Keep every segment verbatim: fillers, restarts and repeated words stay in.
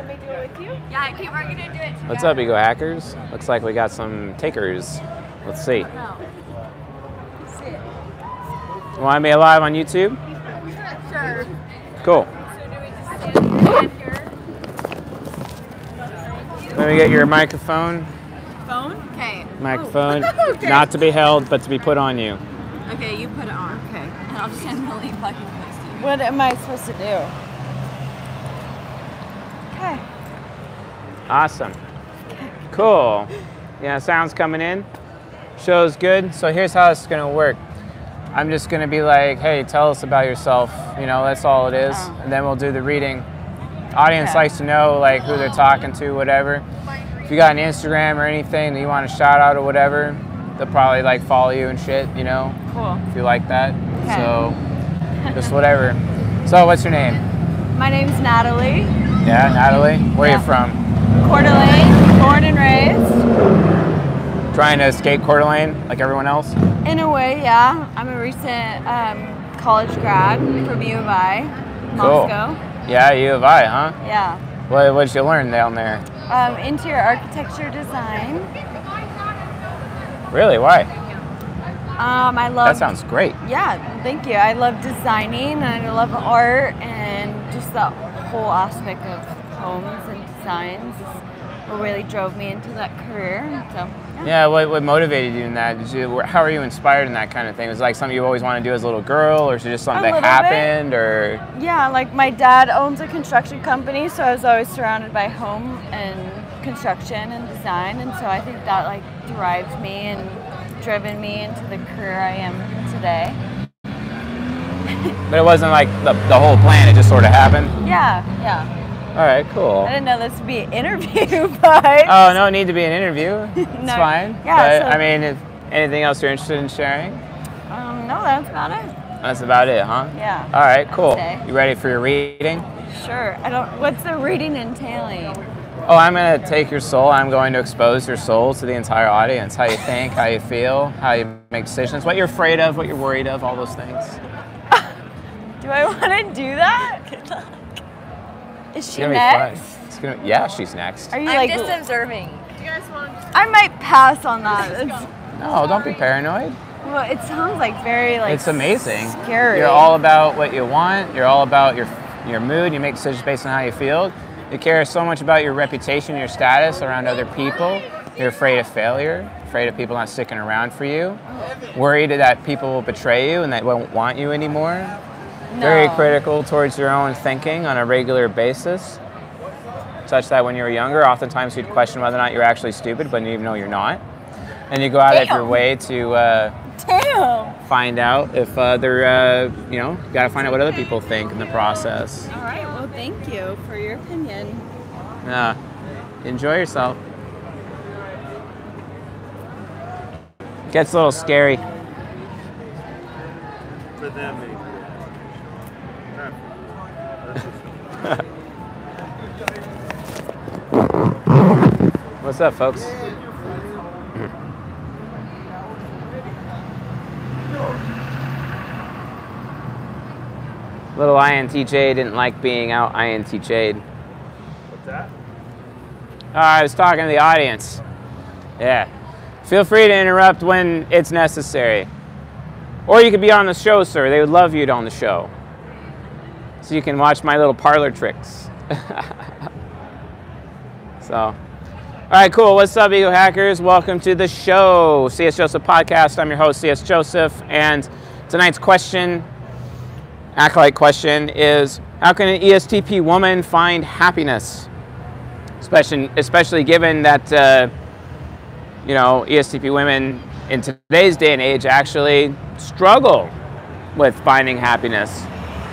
want me to do it with you? Yeah, I keep working to do it together. What's up, Ego Hackers? Looks like we got some takers. Let's see. No. Sit. You want me live on YouTube? Sure. Cool. So do we just stand here? Let me get your microphone. Phone? Okay. Microphone. Oh. Okay. Not to be held, but to be put on you. Okay, you put it on. Okay. And I'll just stand really fucking close to you. What am I supposed to do? Okay. Awesome. Cool. Yeah, sound's coming in. Show's good. So here's how it's gonna work. I'm just gonna be like, hey, tell us about yourself. You know, that's all it is. Oh. And then we'll do the reading. Audience Okay. likes to know like who they're talking to, whatever. If you got an Instagram or anything that you want to shout out or whatever, they'll probably like follow you and shit, you know, Cool. if you like that. Okay. So just whatever. So what's your name? My name's Natalie. Yeah, Natalie. Where Yeah. are you from? Coeur d'Alene, born and raised. Trying to escape Coeur d'Alene like everyone else? In a way, yeah. I'm a recent um, college grad from U of I, Cool. Moscow. Yeah, U of I, huh? Yeah. What what did you learn down there? Um, interior architecture design. Really? Why? Um, I love. That sounds great. Yeah, thank you. I love designing and I love art and just the whole aspect of homes and designs is what really drove me into that career. So, yeah. Yeah, what, what motivated you in that? Did you, how are you inspired in that kind of thing? Was it like something you always wanted to do as a little girl, or is it just something A that little happened, or? Yeah, like my dad owns a construction company, so I was always surrounded by home and construction and design, and so I think that like drives me and driven me into the career I am today. But it wasn't like the, the whole plan, it just sort of happened? Yeah, yeah. All right, cool. I didn't know this would be an interview, but Oh, no need to be an interview. It's No, fine. yeah, But, so- I mean, if anything else you're interested in sharing? um, no, that's about it. That's about it, huh? Yeah. All right, cool. say. You ready for your reading? Sure. I don't. What's the reading entailing? Oh, I'm going to take your soul. I'm going to expose your soul to the entire audience. How you think, how you feel, how you make decisions, what you're afraid of, what you're worried of, all those things. Do I want to do that? Is It's she gonna be next? fun. It's gonna, yeah, she's next. Are you I'm like? just observing. Do you guys want to I might pass on that. It's, No, don't be paranoid. well, it sounds like very like. It's amazing. Scary. You're all about what you want. You're all about your your mood. You make decisions based on how you feel. You care so much about your reputation, your status around other people. You're afraid of failure, afraid of people not sticking around for you, worried that people will betray you and they won't want you anymore. Very No. critical towards your own thinking on a regular basis, such that when you were younger, oftentimes you'd question whether or not you're actually stupid, but you even know you're not. And you go out of your Damn. way to uh, Damn. find out if uh, they're, uh, you know, you gotta find out what other people think in the process. All right. Well, thank you for your opinion. Yeah. Enjoy yourself. Gets a little scary. For them, maybe. What's up, folks? Little I N T J didn't like being out I N T J'd. What's that? Uh, I was talking to the audience. Yeah. Feel free to interrupt when it's necessary. Or you could be on the show, sir. They would love you on the show. So you can watch my little parlor tricks. So, all right, cool. What's up, Ego Hackers? Welcome to the show, C S Joseph Podcast. I'm your host, C S Joseph, and tonight's question, acolyte question, is how can an E S T P woman find happiness? Especially, especially given that, uh, you know, E S T P women in today's day and age actually struggle with finding happiness.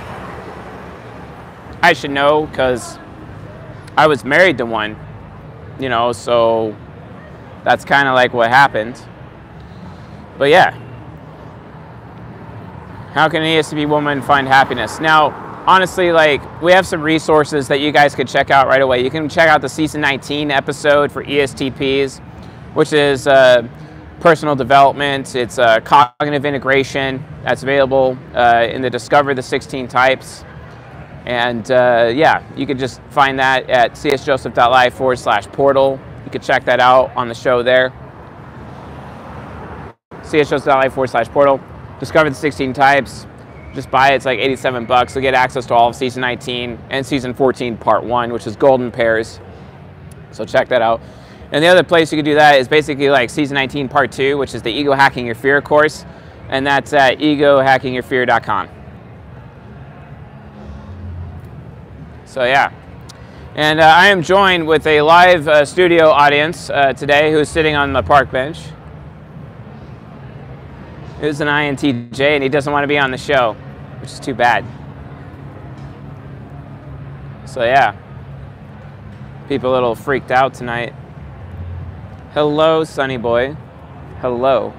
I should know because I was married to one, you know, so that's kind of like what happened. But yeah, how can an E S T P woman find happiness? Now, honestly, like, we have some resources that you guys could check out right away. You can check out the season nineteen episode for E S T Ps, which is uh, personal development. It's uh, cognitive integration that's available uh, in the Discover the sixteen Types And uh, yeah, you can just find that at csjoseph.live forward slash portal. You can check that out on the show there. csjoseph.live forward slash portal. Discover the sixteen types. Just buy it. It's like eighty-seven bucks. You'll get access to all of season nineteen and season fourteen part one, which is golden pairs. So check that out. And the other place you can do that is basically like season nineteen part two, which is the Ego Hacking Your Fear course. And that's at ego hacking your fear dot com. So yeah. And uh, I am joined with a live uh, studio audience uh, today who's sitting on the park bench. Who's an I N T J and he doesn't want to be on the show, which is too bad. So yeah. People a little freaked out tonight. Hello, Sonny Boy. Hello.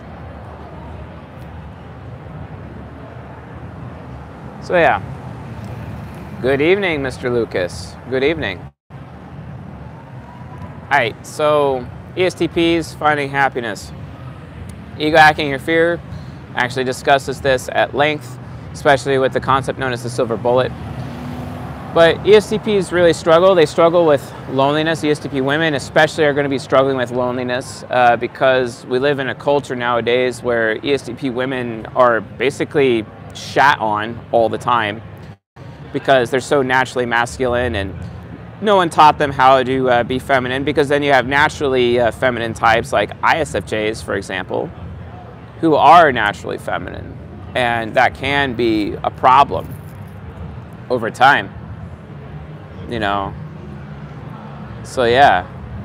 So yeah. Good evening, Mister Lucas. Good evening. All right, so E S T Ps, finding happiness. Ego hacking your fear actually discusses this at length, especially with the concept known as the silver bullet. But E S T Ps really struggle. They struggle with loneliness. E S T P women especially are going to be struggling with loneliness uh, because we live in a culture nowadays where E S T P women are basically shat on all the time because they're so naturally masculine and no one taught them how to uh, be feminine, because then you have naturally uh, feminine types like I S F Js, for example, who are naturally feminine, and that can be a problem over time, you know. So yeah,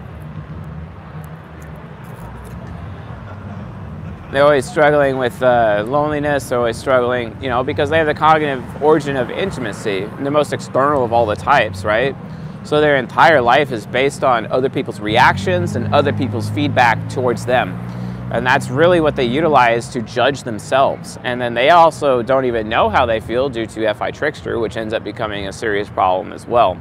they're always struggling with uh, loneliness, they're always struggling, you know, because they have the cognitive origin of intimacy, the most external of all the types, right? So their entire life is based on other people's reactions and other people's feedback towards them. And that's really what they utilize to judge themselves. And then they also don't even know how they feel due to F I Trickster, which ends up becoming a serious problem as well.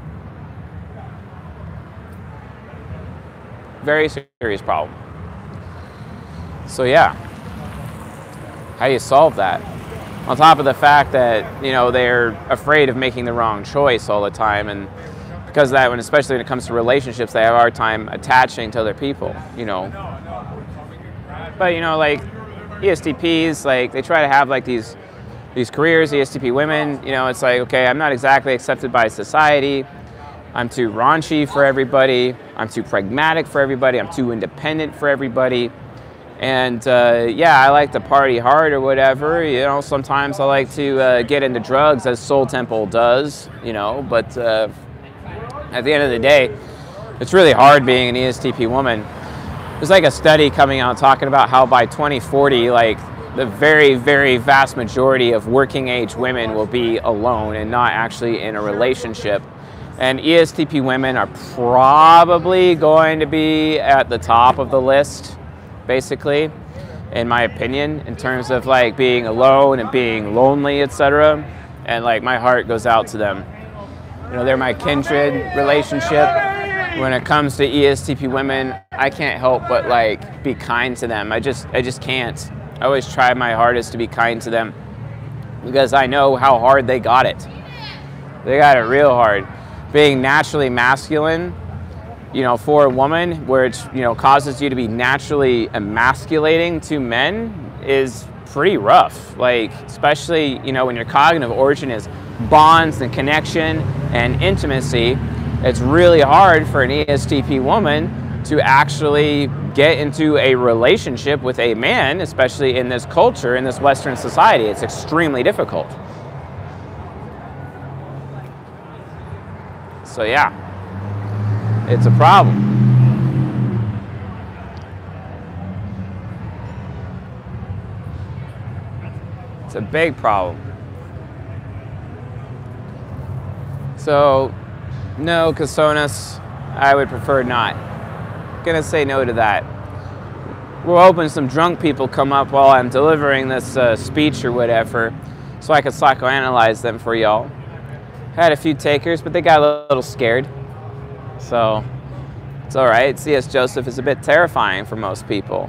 Very serious problem. So yeah, how do you solve that? On top of the fact that, you know, they're afraid of making the wrong choice all the time, and because of that, when especially when it comes to relationships, they have a hard time attaching to other people, you know. But you know, like E S T Ps, like they try to have like these these careers. E S T P women, you know, it's like, okay, I'm not exactly accepted by society. I'm too raunchy for everybody. I'm too pragmatic for everybody. I'm too independent for everybody. And uh, yeah, I like to party hard or whatever. You know, sometimes I like to uh, get into drugs, as Soul Temple does. You know, but uh, at the end of the day, it's really hard being an E S T P woman. There's like a study coming out talking about how by twenty forty, like the very, very vast majority of working age women will be alone and not actually in a relationship. And E S T P women are probably going to be at the top of the list, basically, in my opinion, in terms of like being alone and being lonely, et cetera. And like my heart goes out to them. You know, they're my kindred relationship. When it comes to E S T P women, I can't help but like be kind to them. I just, I just can't. I always try my hardest to be kind to them because I know how hard they got it. They got it real hard. Being naturally masculine, you know, for a woman, where it's, you know, causes you to be naturally emasculating to men is pretty rough. Like, especially, you know, when your cognitive origin is bonds and connection and intimacy, it's really hard for an E S T P woman to actually get into a relationship with a man, especially in this culture, in this Western society. It's extremely difficult. So yeah, it's a problem. It's a big problem. So, no, Casonas, I would prefer not. Gonna say no to that. We're hoping some drunk people come up while I'm delivering this uh, speech or whatever, so I can psychoanalyze them for y'all. Had a few takers, but they got a little scared. So, it's all right. C S Joseph is a bit terrifying for most people.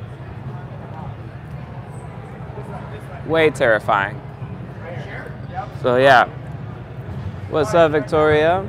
Way terrifying. So yeah. What's up, Victoria?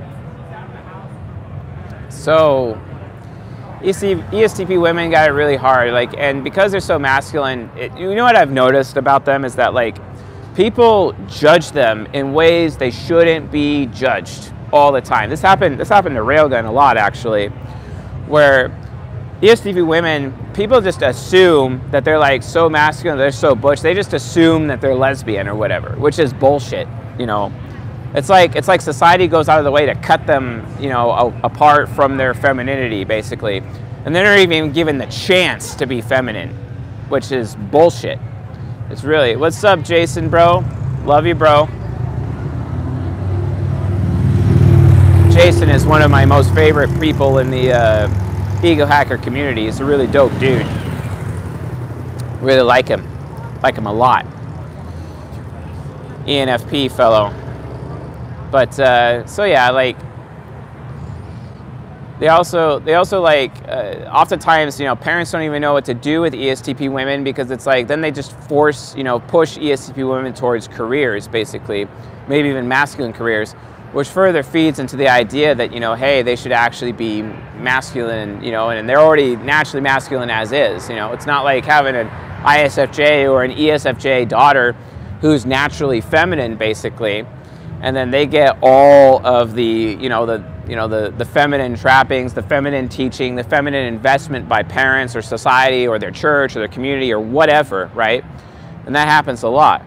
So E S T P women got it really hard, like, and because they're so masculine, it, you know what I've noticed about them is that, like, people judge them in ways they shouldn't be judged all the time. This happened. This happened to Railgun a lot, actually, where E S T P women, people just assume that they're like so masculine, they're so butch. They just assume that they're lesbian or whatever, which is bullshit. You know, it's like it's like society goes out of the way to cut them, you know, a, apart from their femininity, basically, and they're not even given the chance to be feminine, which is bullshit. It's really. What's up, Jason, bro? Love you, bro. Jason is one of my most favorite people in the uh, Ego Hacker community. He's a really dope dude. Really like him. Like him a lot. E N F P fellow. But uh, so yeah, like they also they also like uh, oftentimes, you know, parents don't even know what to do with E S T P women, because it's like then they just force, you know, push E S T P women towards careers, basically, maybe even masculine careers, which further feeds into the idea that, you know, hey, they should actually be masculine, you know, and they're already naturally masculine as is. You know, it's not like having an I S F J or an E S F J daughter who's naturally feminine, basically, and then they get all of the, you know, the, you know, the, the feminine trappings, the feminine teaching, the feminine investment by parents or society or their church or their community or whatever, right? And that happens a lot.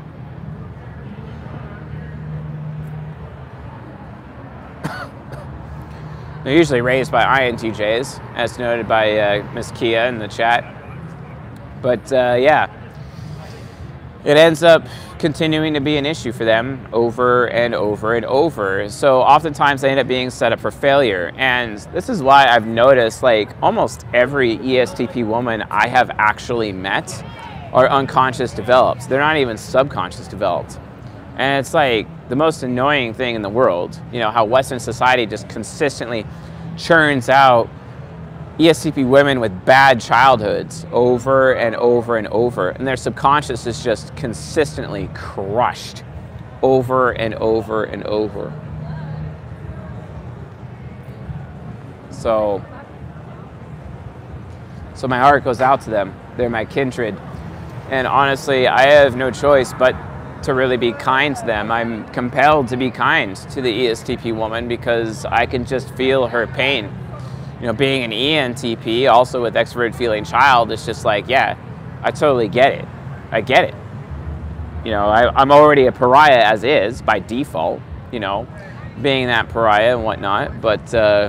They're usually raised by I N T Js, as noted by uh, Miss Kia in the chat. But uh, yeah, it ends up continuing to be an issue for them over and over and over. So oftentimes they end up being set up for failure. And this is why I've noticed, like, almost every E S T P woman I have actually met are unconscious developed. They're not even subconscious developed. And it's like the most annoying thing in the world, you know, how Western society just consistently churns out E S T P women with bad childhoods over and over and over. And their subconscious is just consistently crushed over and over and over. So, so my heart goes out to them. They're my kindred. And honestly, I have no choice but to really be kind to them. I'm compelled to be kind to the E S T P woman because I can just feel her pain. You know, being an E N T P, also with extroverted feeling child, it's just like, yeah, I totally get it. I get it. You know, I, I'm already a pariah as is by default, you know, being that pariah and whatnot, but uh,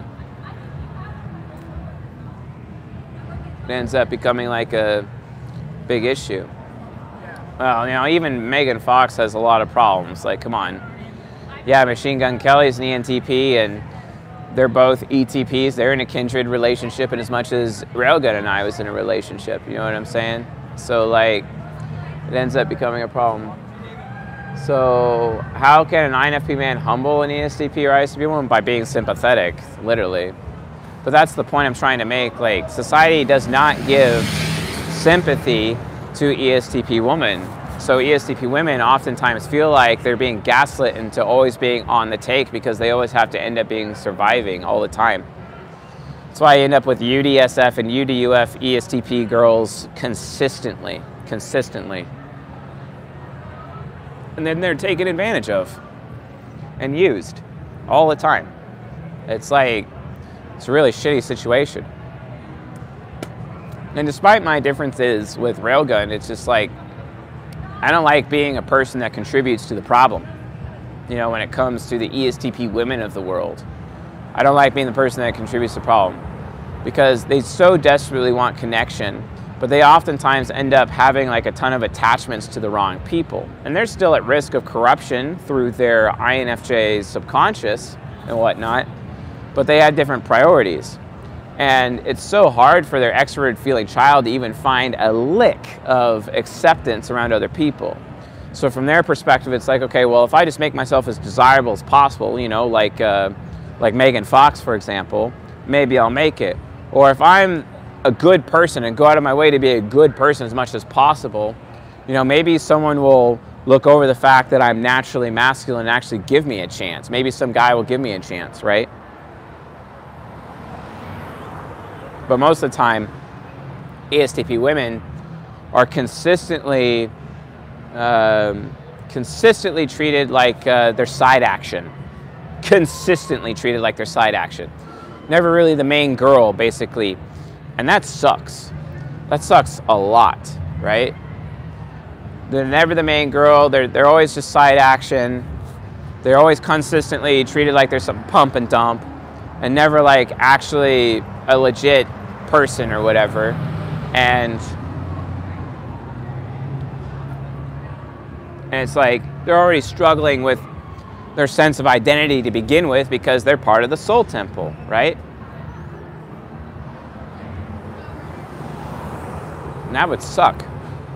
it ends up becoming like a big issue. Well, you know, even Megan Fox has a lot of problems. Like, come on. Yeah, Machine Gun Kelly's an E N T P, and they're both E T Ps. They're in a kindred relationship, and as much as Railgun and I was in a relationship, you know what I'm saying? So, like, it ends up becoming a problem. So, how can an I N F P man humble an E S T P or I S T P woman? By being sympathetic, literally. But that's the point I'm trying to make. Like, society does not give sympathy to E S T P women. So E S T P women oftentimes feel like they're being gaslit into always being on the take because they always have to end up being surviving all the time. That's why I end up with U D S F and U D U F E S T P girls consistently, consistently. And then they're taken advantage of and used all the time. It's like, it's a really shitty situation. And despite my differences with Railgun, it's just like, I don't like being a person that contributes to the problem, you know, when it comes to the E S T P women of the world. I don't like being the person that contributes to the problem because they so desperately want connection, but they oftentimes end up having like a ton of attachments to the wrong people. And they're still at risk of corruption through their I N F J subconscious and whatnot, but they had different priorities. And it's so hard for their extroverted feeling child to even find a lick of acceptance around other people. So from their perspective, it's like, okay, well, if I just make myself as desirable as possible, you know, like, uh, like Megan Fox, for example, maybe I'll make it. Or if I'm a good person and go out of my way to be a good person as much as possible, you know, maybe someone will look over the fact that I'm naturally masculine and actually give me a chance. Maybe some guy will give me a chance, right? But most of the time, E S T P women are consistently um, consistently treated like uh, their side action. Consistently treated like their side action. Never really the main girl, basically. And that sucks. That sucks a lot, right? They're never the main girl. They're, they're always just side action. They're always consistently treated like they're some pump and dump, and never like actually a legit person or whatever. And, and it's like they're already struggling with their sense of identity to begin with because they're part of the soul temple, right? And that would suck.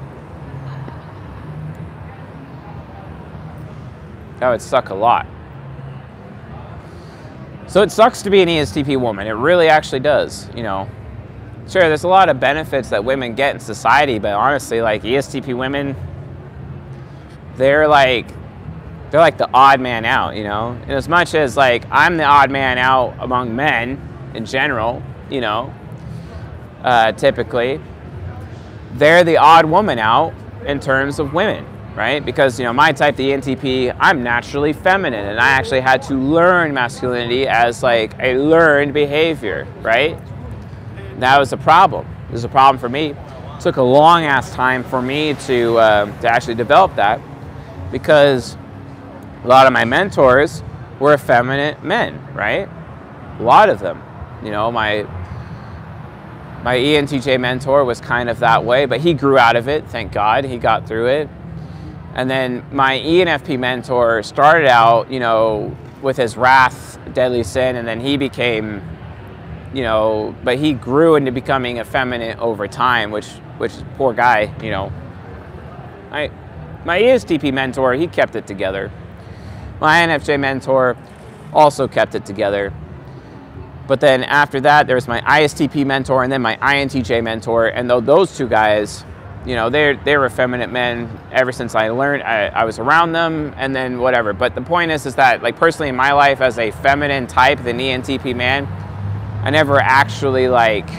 That would suck a lot. So it sucks to be an E S T P woman. It really actually does, you know. Sure, there's a lot of benefits that women get in society, but honestly, like E S T P women, they're like, they're like the odd man out, you know. And as much as like I'm the odd man out among men in general, you know, uh, typically, they're the odd woman out in terms of women, right? Because, you know, my type, the E N T P, I'm naturally feminine, and I actually had to learn masculinity as like a learned behavior, right? And that was a problem. It was a problem for me. It took a long ass time for me to uh, to actually develop that, because a lot of my mentors were effeminate men, right? A lot of them. You know, my my E N T J mentor was kind of that way, but he grew out of it, thank God. He got through it. And then my E N F P mentor started out, you know, with his wrath, deadly sin, and then he became, you know, but he grew into becoming effeminate over time, which, which poor guy, you know. I, my E S T P mentor, he kept it together. My I N F J mentor also kept it together. But then after that, there was my I S T P mentor and then my I N T J mentor. And though those two guys, you know, they're, they were effeminate men ever since I learned, I, I was around them, and then whatever. But the point is, is that, like, personally in my life as a feminine type, the E N T P man, I never actually, like,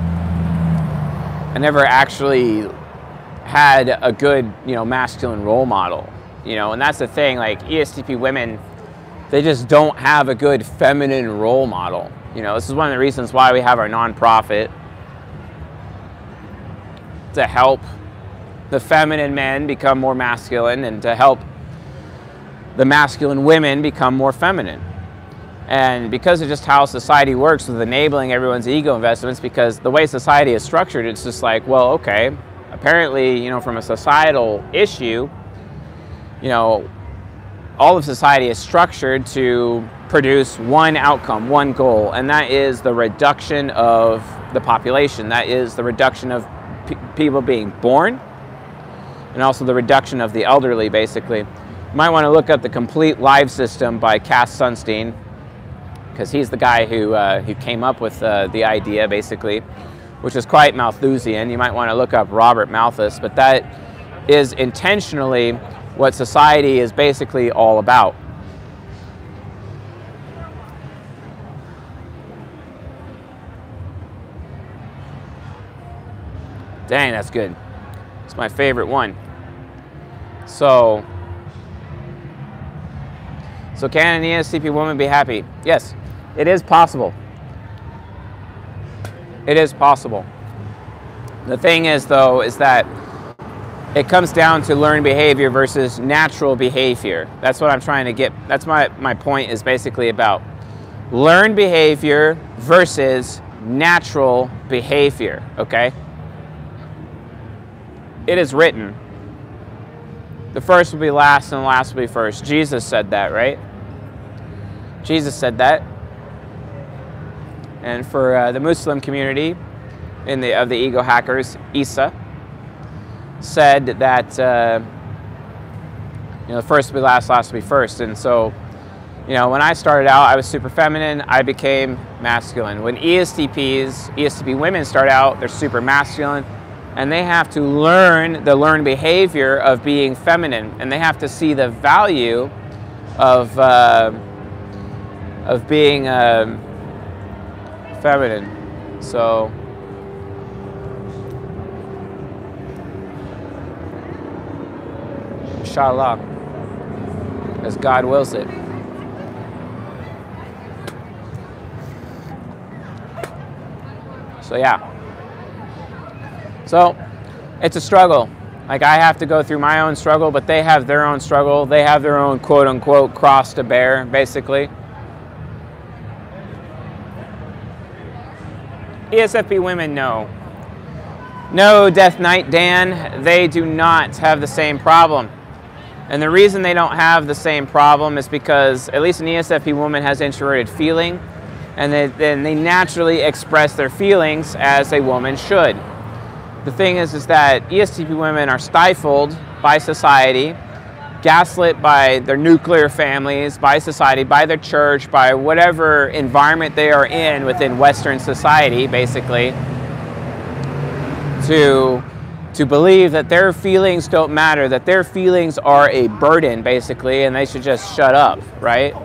I never actually had a good, you know, masculine role model, you know. And that's the thing, like, E S T P women, they just don't have a good feminine role model. You know, this is one of the reasons why we have our nonprofit, to help the feminine men become more masculine and to help the masculine women become more feminine. And because of just how society works with enabling everyone's ego investments, because the way society is structured, it's just like, well, okay, apparently, you know, from a societal issue, you know, all of society is structured to produce one outcome, one goal, and that is the reduction of the population. That is the reduction of pe people being born, and also the reduction of the elderly, basically. You might want to look up The Complete Life System by Cass Sunstein, because he's the guy who, uh, who came up with uh, the idea, basically, which is quite Malthusian. You might want to look up Robert Malthus, but that is intentionally what society is basically all about. Dang, that's good. It's my favorite one. So, so can an E S T P woman be happy? Yes, it is possible. It is possible. The thing is, though, is that it comes down to learned behavior versus natural behavior. That's what I'm trying to get. That's my, my point is basically about learned behavior versus natural behavior, okay? It is written, the first will be last and the last will be first. Jesus said that, right? Jesus said that. And for uh, the Muslim community in the, of the ego hackers, Isa said that uh, you know, the first will be last, last will be first. And so, you know, when I started out, I was super feminine. I became masculine. When E S T Ps, E S T P women start out, they're super masculine. and they have to learn the learned behavior of being feminine, and they have to see the value of uh, of being uh, feminine. So inshallah, as God wills it. So yeah. So it's a struggle. Like, I have to go through my own struggle, but they have their own struggle. They have their own quote unquote cross to bear, basically. E S F P women, no. No, Death Knight Dan, they do not have the same problem. And the reason they don't have the same problem is because at least an E S F P woman has introverted feeling, and they, then they naturally express their feelings as a woman should. The thing is, is that E S T P women are stifled by society, gaslit by their nuclear families, by society, by their church, by whatever environment they are in within Western society, basically, to, to believe that their feelings don't matter, that their feelings are a burden, basically, and they should just shut up, right?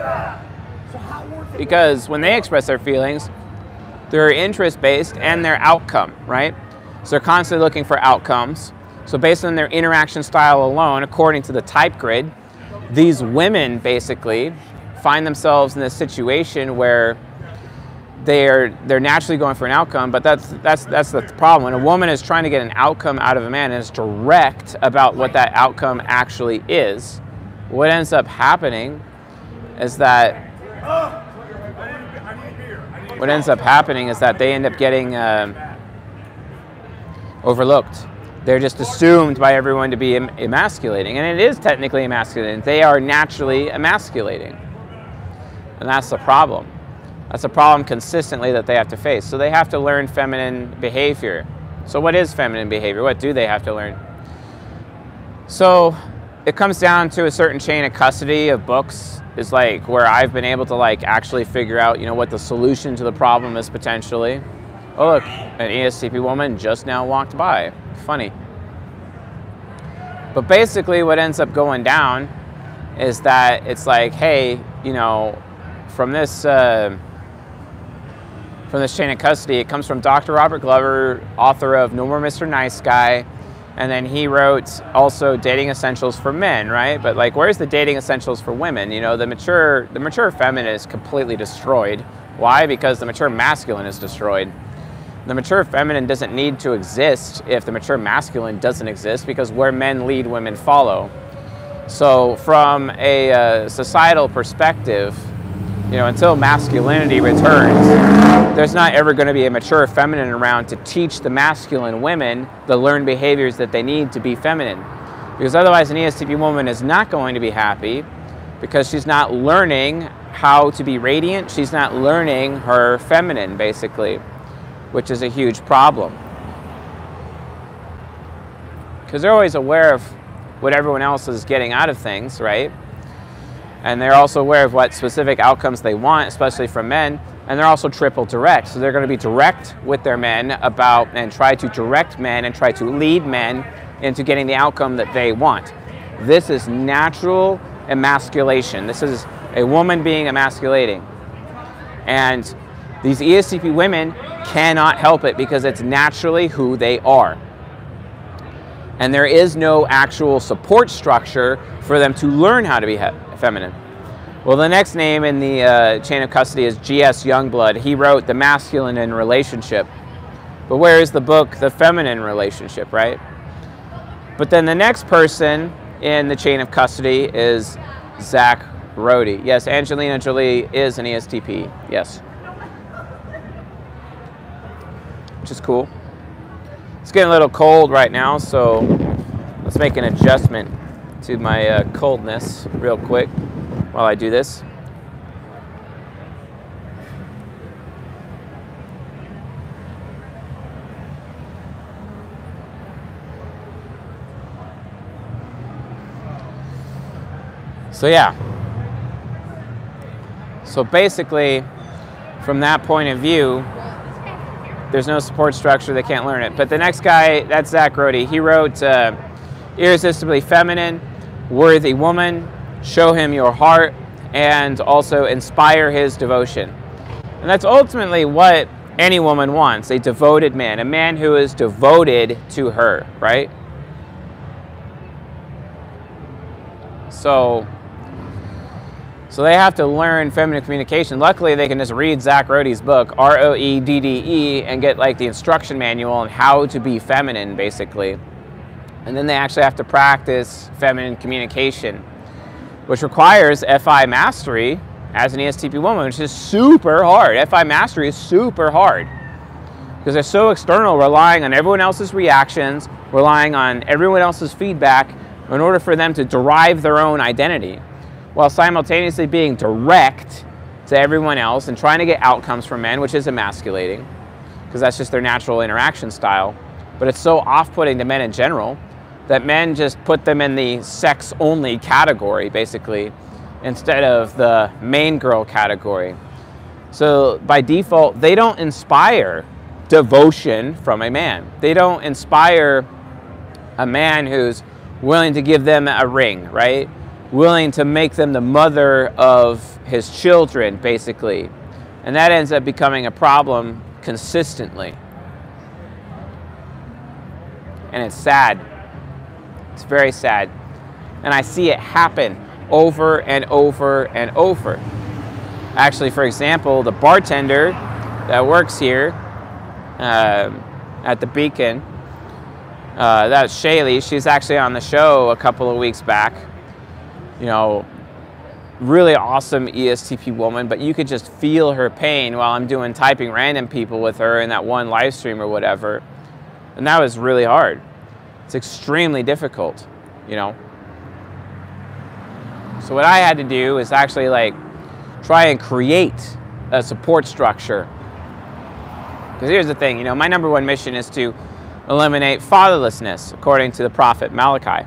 Because when they express their feelings, they're interest-based and they're outcome, right? So they're constantly looking for outcomes. So based on their interaction style alone, according to the type grid, these women basically find themselves in this situation where they're they're naturally going for an outcome, but that's that's that's the problem. When a woman is trying to get an outcome out of a man and is direct about what that outcome actually is, what ends up happening is that what ends up happening is that they end up getting uh, overlooked. They're just assumed by everyone to be em emasculating, and it is technically emasculating. They are naturally emasculating, and that's the problem. That's a problem consistently that they have to face. So they have to learn feminine behavior. So what is feminine behavior? What do they have to learn? So it comes down to a certain chain of custody of books, is like where I've been able to like actually figure out, you know, what the solution to the problem is potentially. Oh look, an E S T P woman just now walked by. Funny. But basically what ends up going down is that it's like, hey, you know, from this uh, from this chain of custody, it comes from Doctor Robert Glover, author of No More Mister Nice Guy, and then he wrote also Dating Essentials for Men, right? But like, where's the dating essentials for women? You know, the mature the mature feminine is completely destroyed. Why? Because the mature masculine is destroyed. The mature feminine doesn't need to exist if the mature masculine doesn't exist, because where men lead, women follow. So from a uh, societal perspective, you know, until masculinity returns, there's not ever going to be a mature feminine around to teach the masculine women the learned behaviors that they need to be feminine. Because otherwise an E S T P woman is not going to be happy, because she's not learning how to be radiant. She's not learning her feminine, basically, which is a huge problem. Because they're always aware of what everyone else is getting out of things, right? And they're also aware of what specific outcomes they want, especially from men, and they're also triple direct. So they're going to be direct with their men about, and try to direct men and try to lead men into getting the outcome that they want. This is natural emasculation. This is a woman being emasculating. And these E S T P women cannot help it, because it's naturally who they are. And there is no actual support structure for them to learn how to be feminine. Well, the next name in the uh, chain of custody is G S Youngblood. He wrote The Masculine in Relationship. But where is the book, The Feminine Relationship, right? But then the next person in the chain of custody is Zach Brody. Yes, Angelina Jolie is an E S T P, yes. Which is cool. It's getting a little cold right now, so let's make an adjustment to my uh, coldness real quick while I do this. So yeah. So basically, from that point of view, There's no support structure, they can't learn it. But the next guy, that's Zach Grody. He wrote uh, Irresistibly Feminine, Worthy Woman, Show Him Your Heart, and also Inspire His Devotion. And that's ultimately what any woman wants, a devoted man, a man who is devoted to her, right? So, so they have to learn feminine communication. Luckily, they can just read Zach Roede's book, R O E D D E, and get like the instruction manual on how to be feminine, basically. And then they actually have to practice feminine communication, which requires F I mastery as an E S T P woman, which is super hard. F I mastery is super hard because they're so external, relying on everyone else's reactions, relying on everyone else's feedback in order for them to derive their own identity, while simultaneously being direct to everyone else and trying to get outcomes from men, which is emasculating because that's just their natural interaction style. But it's so off-putting to men in general that men just put them in the sex-only category, basically, instead of the main girl category. So by default, they don't inspire devotion from a man. They don't inspire a man who's willing to give them a ring, right? Willing to make them the mother of his children, basically. And that ends up becoming a problem consistently. And it's sad. It's very sad. And I see it happen over and over and over. Actually, for example, the bartender that works here uh, at the Beacon, uh, that's Shaylee. She's actually on the show a couple of weeks back. You know, really awesome E S T P woman, but you could just feel her pain while I'm doing typing random people with her in that one live stream or whatever. And that was really hard. It's extremely difficult, you know. So what I had to do is actually like try and create a support structure. Because here's the thing, you know, my number one mission is to eliminate fatherlessness, according to the prophet Malachi.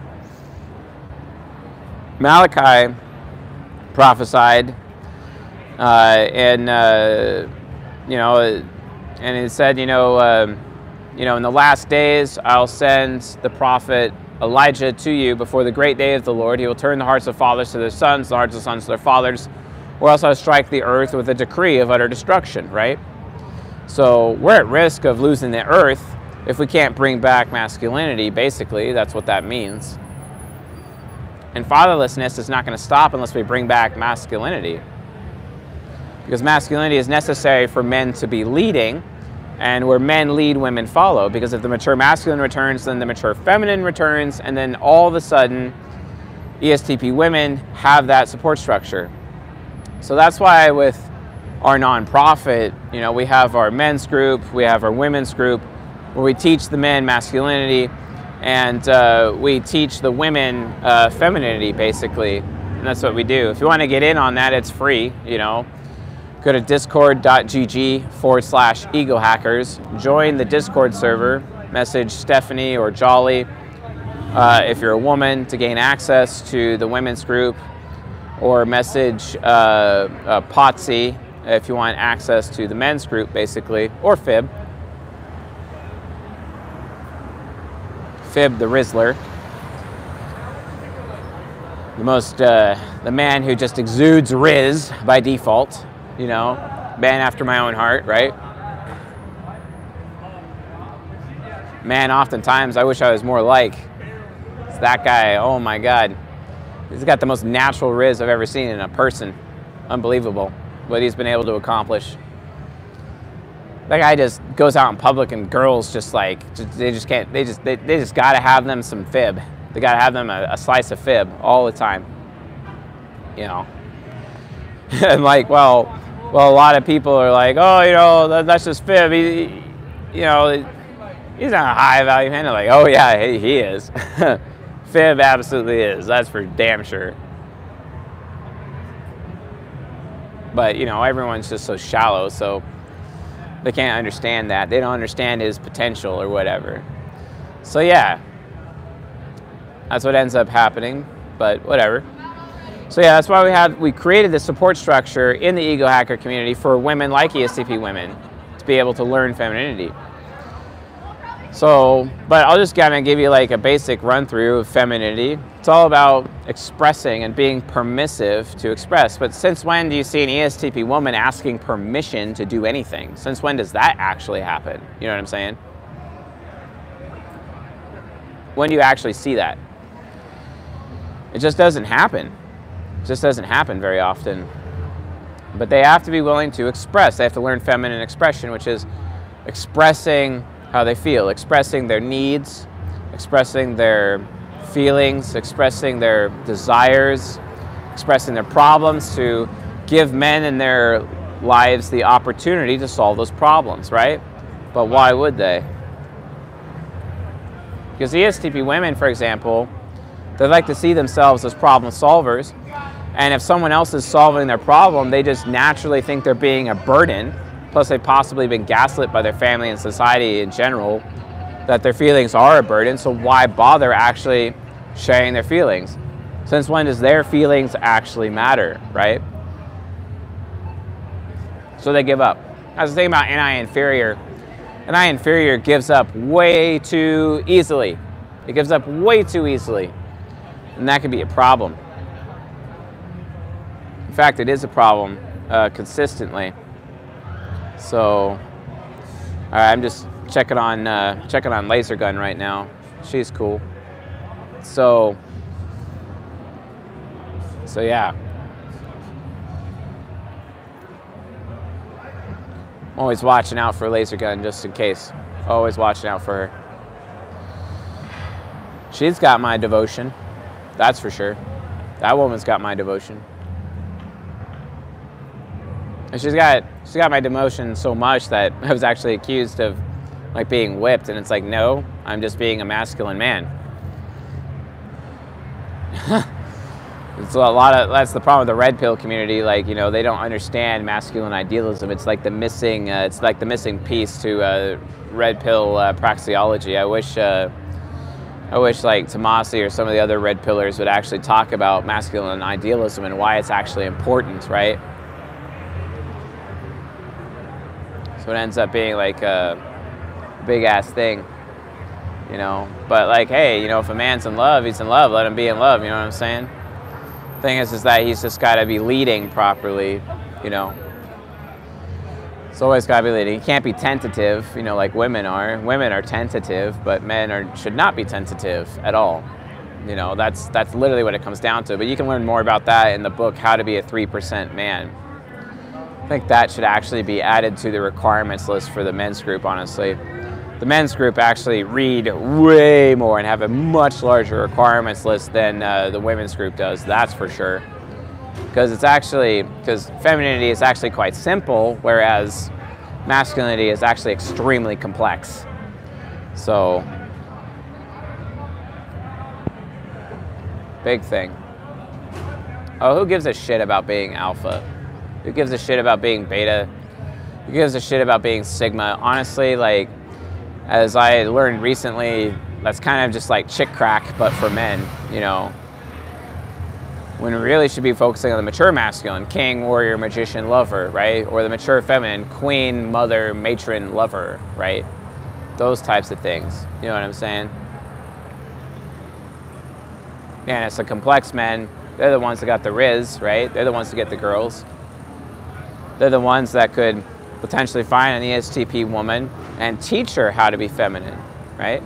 Malachi prophesied, uh, and uh, you know, and it said, you know, um, you know, in the last days I'll send the prophet Elijah to you before the great day of the Lord. He will turn the hearts of fathers to their sons, the hearts of sons to their fathers, or else I'll strike the earth with a decree of utter destruction, right? So we're at risk of losing the earth if we can't bring back masculinity, basically. That's what that means. And fatherlessness is not going to stop unless we bring back masculinity. Because masculinity is necessary for men to be leading, and where men lead, women follow. Because if the mature masculine returns, then the mature feminine returns, and then all of a sudden, E S T P women have that support structure. So that's why with our nonprofit, you know, we have our men's group, we have our women's group, where we teach the men masculinity, and uh, we teach the women uh, femininity, basically. And that's what we do. If you want to get in on that, it's free, you know. Go to discord.gg forward slash ego hackers. Join the Discord server. Message Stephanie or Jolly uh, if you're a woman to gain access to the women's group, or message uh, uh, Potsy if you want access to the men's group, basically, or Fib. Fib the Rizzler. The most, uh, the man who just exudes Riz by default. You know, man after my own heart, right? Man, oftentimes I wish I was more like. It's that guy, oh my God. He's got the most natural Riz I've ever seen in a person. Unbelievable what he's been able to accomplish. That guy just goes out in public and girls just like, they just can't, they just, they, they just gotta have them some Fib. They gotta have them a, a slice of Fib all the time, you know. And like, well, well, a lot of people are like, oh, you know, that, that's just Fib. He, he, you know, he's not a high value man. They're like, oh yeah, he, he is. Fib absolutely is. That's for damn sure. But you know, everyone's just so shallow, so they can't understand that. They don't understand his potential or whatever. So yeah, that's what ends up happening. But whatever. So yeah, that's why we have we created this support structure in the Ego Hacker community for women like E S T P women, to be able to learn femininity. So, but I'll just kind of give you like a basic run through of femininity. It's all about expressing and being permissive to express. But since when do you see an E S T P woman asking permission to do anything? Since when does that actually happen? You know what I'm saying? When do you actually see that? It just doesn't happen. It just doesn't happen very often. But they have to be willing to express. They have to learn feminine expression, which is expressing how they feel, expressing their needs, expressing their feelings, expressing their desires, expressing their problems, to give men in their lives the opportunity to solve those problems, right? But why would they? Because E S T P women, for example, they like to see themselves as problem solvers, and if someone else is solving their problem, they just naturally think they're being a burden. Plus, they've possibly been gaslit by their family and society in general that their feelings are a burden, so why bother actually sharing their feelings? Since when does their feelings actually matter, right? So they give up. I was thinking about N I inferior. N I inferior gives up way too easily. It gives up way too easily. And that could be a problem. In fact, it is a problem uh, consistently. So, all right, I'm just checking on uh, checking on Laser Gun right now. She's cool. So, so yeah. I'm always watching out for Laser Gun just in case. Always watching out for her. She's got my devotion. That's for sure. That woman's got my devotion. And she's got she's got my devotion so much that I was actually accused of like being whipped, and it's like, no, I'm just being a masculine man. It's a lot of that's the problem with the red pill community. Like, you know, they don't understand masculine idealism. It's like the missing uh, it's like the missing piece to uh, red pill uh, praxeology. I wish uh, I wish like Tomasi or some of the other red pillars would actually talk about masculine idealism and why it's actually important, right? So it ends up being like a big ass thing, you know. But like, hey, you know, if a man's in love, he's in love. Let him be in love. You know what I'm saying? Thing is, is that he's just got to be leading properly, you know. It's always got to be leading. He can't be tentative, you know, like women are. Women are tentative, but men are should not be tentative at all. You know, that's that's literally what it comes down to. But you can learn more about that in the book, How to Be a three percent Man. I think that should actually be added to the requirements list for the men's group, honestly. The men's group actually read way more and have a much larger requirements list than uh, the women's group does, that's for sure. Because it's actually, because femininity is actually quite simple, whereas masculinity is actually extremely complex. So, big thing. Oh, who gives a shit about being alpha? Who gives a shit about being beta? Who gives a shit about being sigma? Honestly, like, as I learned recently, that's kind of just like chick crack, but for men, you know. When we really should be focusing on the mature masculine, king, warrior, magician, lover, right? Or the mature feminine, queen, mother, matron, lover, right? Those types of things, you know what I'm saying? Yeah, and it's the complex men. They're the ones that got the riz, right? They're the ones that get the girls. They're the ones that could potentially find an E S T P woman and teach her how to be feminine, right?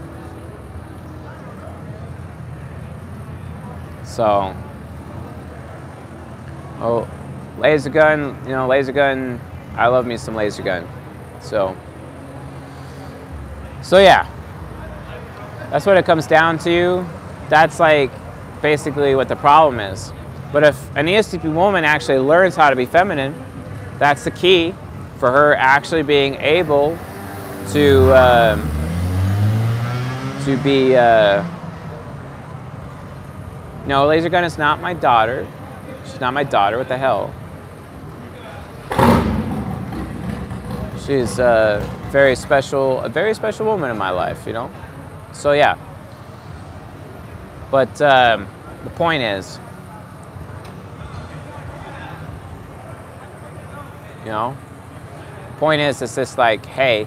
So, oh, Laser Gun, you know, Laser Gun, I love me some Laser Gun. So, so yeah, that's what it comes down to. That's like basically what the problem is. But if an E S T P woman actually learns how to be feminine, that's the key for her actually being able to um, to be. Uh, no, Laser Gun is not my daughter. She's not my daughter. What the hell? She's a very special, a very special woman in my life, you know. So yeah. But um, the point is, you know, point is, it's just like, hey,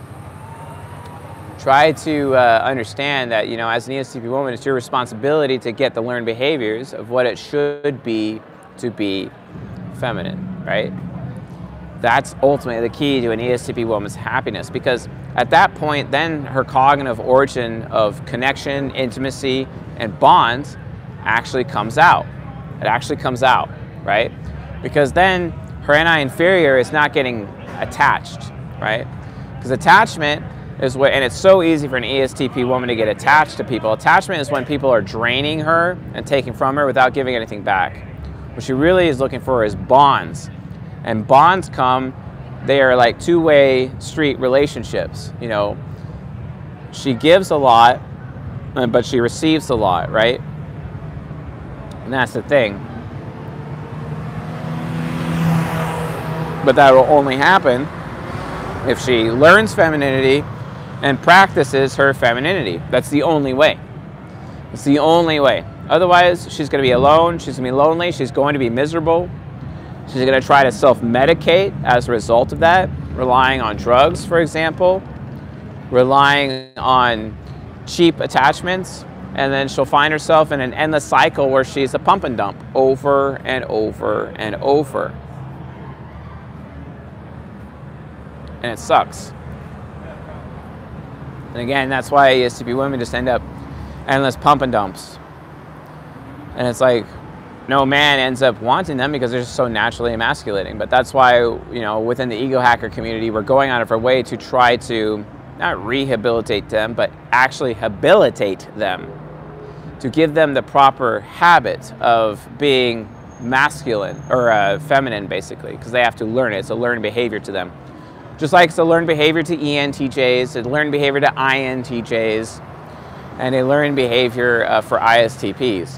try to uh, understand that, you know, as an E S T P woman, it's your responsibility to get the learned behaviors of what it should be to be feminine, right? That's ultimately the key to an E S T P woman's happiness, because at that point, then her cognitive origin of connection, intimacy, and bonds actually comes out. It actually comes out, right? Because then her N I inferior is not getting attached, right? Because attachment is what, and it's so easy for an E S T P woman to get attached to people. Attachment is when people are draining her and taking from her without giving anything back. What she really is looking for is bonds. And bonds come, they are like two-way street relationships. You know, she gives a lot, but she receives a lot, right? And that's the thing. But that will only happen if she learns femininity and practices her femininity. That's the only way. It's the only way. Otherwise, she's going to be alone, she's going to be lonely, she's going to be miserable. She's going to try to self-medicate as a result of that, relying on drugs, for example, relying on cheap attachments, and then she'll find herself in an endless cycle where she's a pump and dump over and over and over. And it sucks. And again, that's why E S T P women just end up endless pump and dumps. And it's like, no man ends up wanting them because they're just so naturally emasculating. But that's why, you know, within the ego hacker community, we're going out of our way to try to not rehabilitate them, but actually habilitate them, to give them the proper habit of being masculine or uh, feminine, basically, because they have to learn it. It's a learned behavior to them. Just like it's a learned behavior to E N T Js, a learned behavior to I N T Js, and a learned behavior uh, for I S T Ps.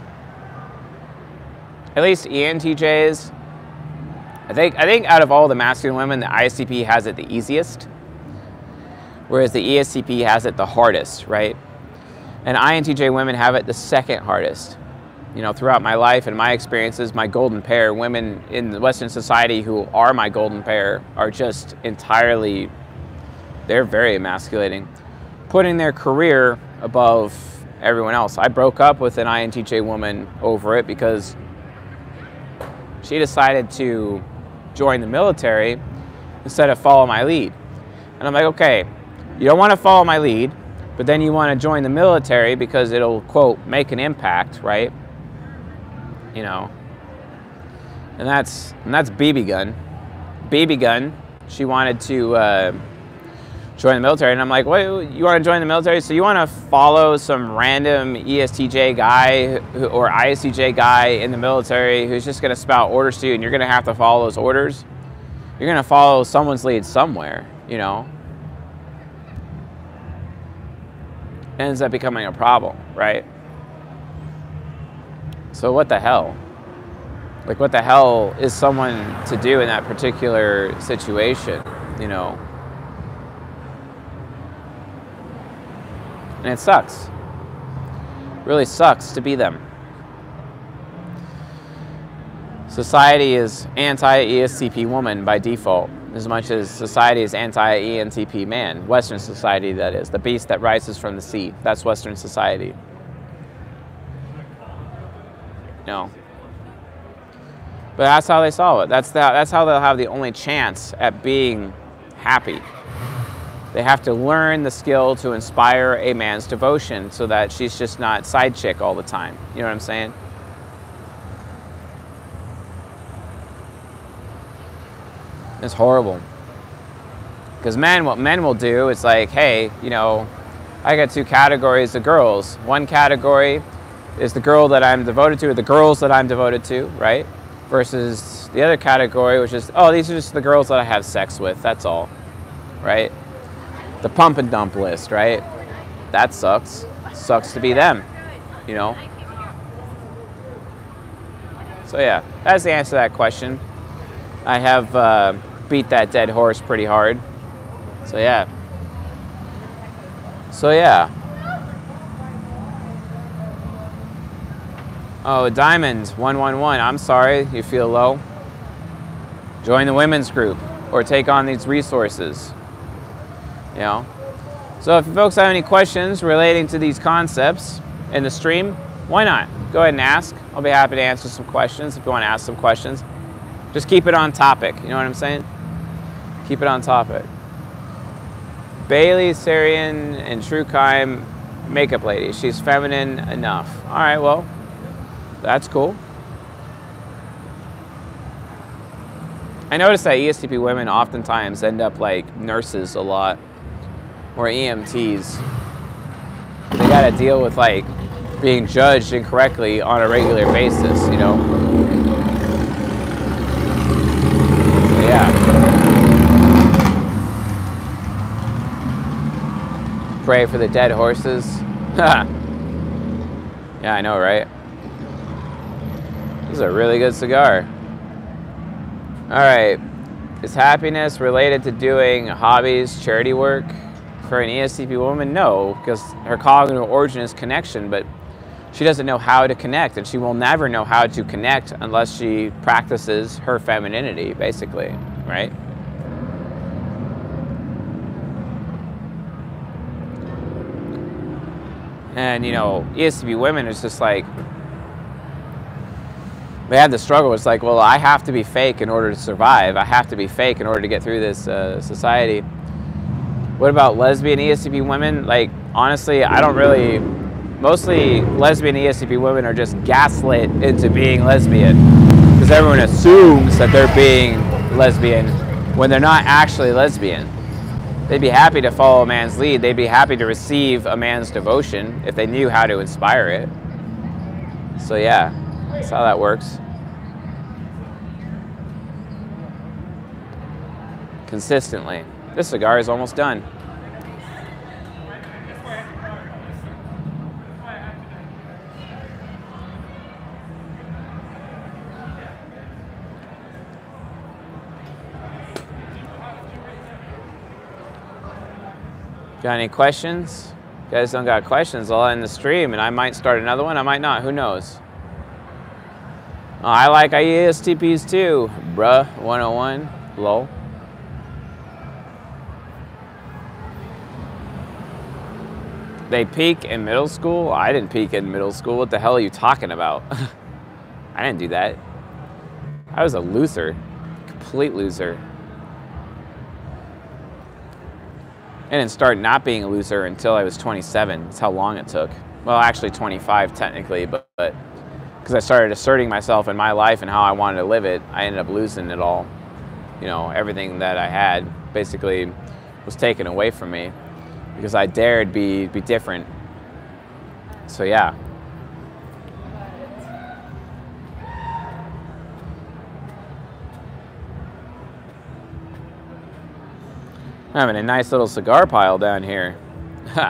At least E N T Js, I think, I think out of all the masculine women, the I S T P has it the easiest, whereas the E S T P has it the hardest, right? And I N T J women have it the second hardest. You know, throughout my life and my experiences, my golden pair, women in the Western society who are my golden pair are just entirely, they're very emasculating, putting their career above everyone else. I broke up with an I N T J woman over it because she decided to join the military instead of follow my lead. And I'm like, okay, you don't want to follow my lead, but then you want to join the military because it'll, quote, make an impact, right? You know, and that's, and that's B B Gun. B B Gun, she wanted to uh, join the military, and I'm like, what, you want to join the military? So you want to follow some random E S T J guy who, or I S T J guy in the military who's just going to spout orders to you, and you're going to have to follow those orders? You're going to follow someone's lead somewhere, you know? It ends up becoming a problem, right? So what the hell? Like, what the hell is someone to do in that particular situation, you know? And it sucks. It really sucks to be them. Society is anti-E S T P woman by default, as much as society is anti-E N T P man. Western society, that is. The beast that rises from the sea. That's Western society. No. But that's how they solve it. That's, the, that's how they'll have the only chance at being happy. They have to learn the skill to inspire a man's devotion so that she's just not side chick all the time. You know what I'm saying? It's horrible. Because men, what men will do is like, hey, you know, I got two categories of girls. One category is the girl that I'm devoted to, or the girls that I'm devoted to, right? Versus the other category, which is, oh, these are just the girls that I have sex with, that's all, right? The pump and dump list, right? That sucks. Sucks to be them, you know? So yeah, that's the answer to that question. I have uh, beat that dead horse pretty hard. So yeah. So yeah. Oh, Diamond, one one one, I'm sorry, you feel low. Join the women's group. or take on these resources. You know? So if you folks have any questions relating to these concepts in the stream, why not? Go ahead and ask. I'll be happy to answer some questions if you want to ask some questions. Just keep it on topic, you know what I'm saying? Keep it on topic. Bailey Sarian and Trueheim, makeup lady. She's feminine enough. All right, well, that's cool. I noticed that E S T P women oftentimes end up like nurses a lot, or E M Ts. They got to deal with like being judged incorrectly on a regular basis, you know? So, yeah. Pray for the dead horses. Yeah, I know, right? This is a really good cigar. All right. Is happiness related to doing hobbies, charity work? For an E S T P woman, no, because her cognitive origin is connection, but she doesn't know how to connect, and she will never know how to connect unless she practices her femininity, basically, right? And, you know, E S T P women, it's just like, they have the struggle. It's like, well, I have to be fake in order to survive. I have to be fake in order to get through this uh, society. What about lesbian E S T P women? Like, honestly, I don't really, mostly lesbian E S T P women are just gaslit into being lesbian because everyone assumes that they're being lesbian when they're not actually lesbian. They'd be happy to follow a man's lead. They'd be happy to receive a man's devotion if they knew how to inspire it. So yeah, that's how that works. Consistently. This cigar is almost done. Got any questions? If you guys don't got questions, I'll end the stream and I might start another one. I might not. Who knows? Oh, I like E S T Ps too, bruh. one oh one. Lol. They peak in middle school? I didn't peak in middle school. What the hell are you talking about? I didn't do that. I was a loser. Complete loser. I didn't start not being a loser until I was twenty-seven. That's how long it took. Well, actually twenty-five technically, but because I started asserting myself in my life and how I wanted to live it, I ended up losing it all. You know, everything that I had basically was taken away from me because I dared be, be different. So yeah. I'm having a nice little cigar pile down here. Ha.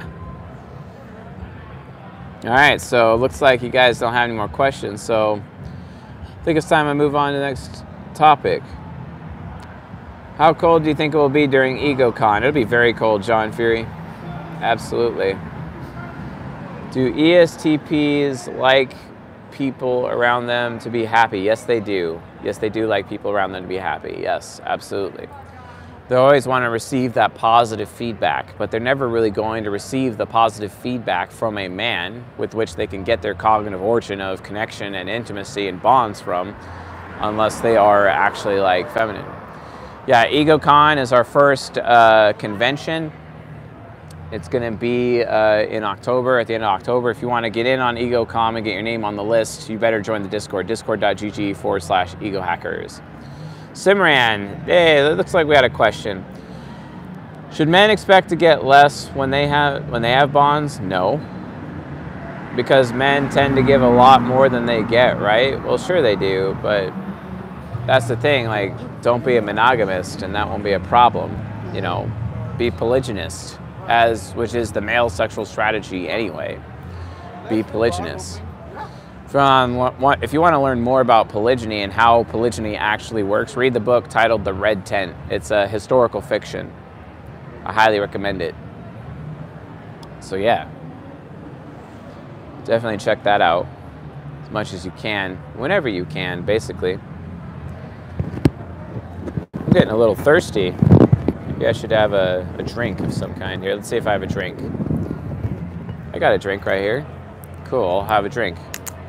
All right, so it looks like you guys don't have any more questions, so I think it's time I move on to the next topic. How cold do you think it will be during EgoCon? It'll be very cold, John Fury. Absolutely. Do E S T Ps like people around them to be happy? Yes, they do. Yes, they do like people around them to be happy. Yes, absolutely. They always want to receive that positive feedback, but they're never really going to receive the positive feedback from a man with which they can get their cognitive origin of connection and intimacy and bonds from unless they are actually like feminine. Yeah, EgoCon is our first uh, convention. It's going to be uh, in October, at the end of October. If you want to get in on EgoCon and get your name on the list, you better join the Discord, discord.gg forward slash egohackers. Simran, hey, it looks like we had a question. Should men expect to get less when they have when they have bonds? No. Because men tend to give a lot more than they get, right? Well, sure they do, but that's the thing, like, don't be a monogamist and that won't be a problem. You know, be polygynist, as which is the male sexual strategy anyway. Be polygynist. From what, if you want to learn more about polygyny and how polygyny actually works, read the book titled The Red Tent. It's a historical fiction. I highly recommend it. So yeah, definitely check that out as much as you can, whenever you can, basically. I'm getting a little thirsty. Maybe I should have a, a drink of some kind here. Let's see if I have a drink. I got a drink right here. Cool, I'll have a drink.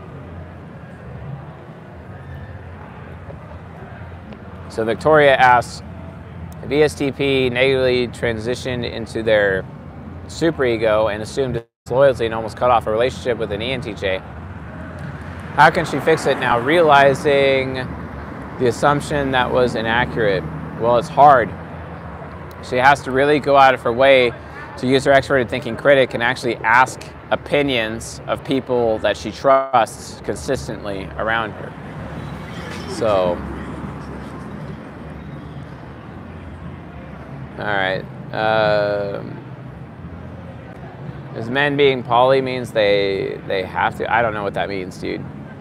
So Victoria asks, if E S T P negatively transitioned into their superego and assumed disloyalty and almost cut off a relationship with an E N T J, how can she fix it now, realizing the assumption that was inaccurate? Well, it's hard. She has to really go out of her way to use her extroverted thinking critic and actually ask opinions of people that she trusts consistently around her. So, all right. Um, Is men being poly means they they have to? I don't know what that means, dude.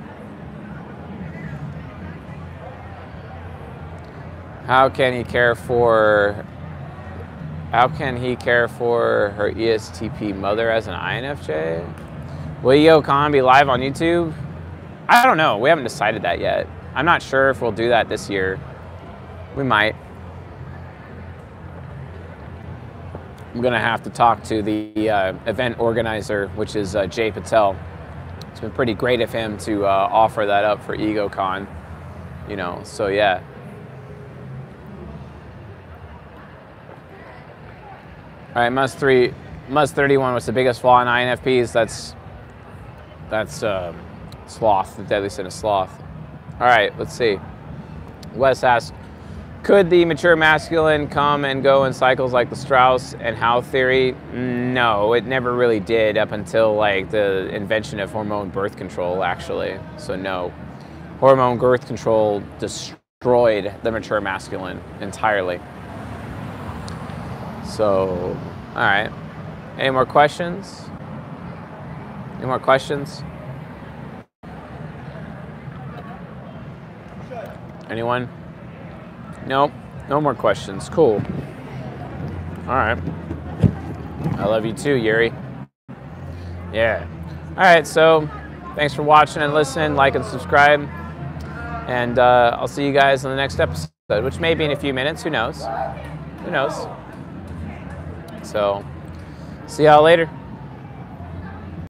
How can he care for? How can he care for her E S T P mother as an I N F J? Will Ego Con be live on YouTube? I don't know. We haven't decided that yet. I'm not sure if we'll do that this year. We might. I'm gonna have to talk to the uh, event organizer, which is uh, Jay Patel. It's been pretty great of him to uh, offer that up for Ego Con. You know, so yeah. All right, Must three, Must thirty-one was the biggest flaw in I N F Ps. That's that's uh, sloth, the deadly sin of sloth. All right, let's see. Wes asks, could the mature masculine come and go in cycles like the Strauss and Howe theory? No, it never really did up until like the invention of hormone birth control, actually. So no, hormone birth control destroyed the mature masculine entirely. So, all right. Any more questions? Any more questions? Anyone? Nope. No more questions. Cool. All right. I love you too, Yuri. Yeah. All right. So, thanks for watching and listening. Like and subscribe. And uh, I'll see you guys in the next episode, which may be in a few minutes. Who knows? Who knows? So, see y'all later.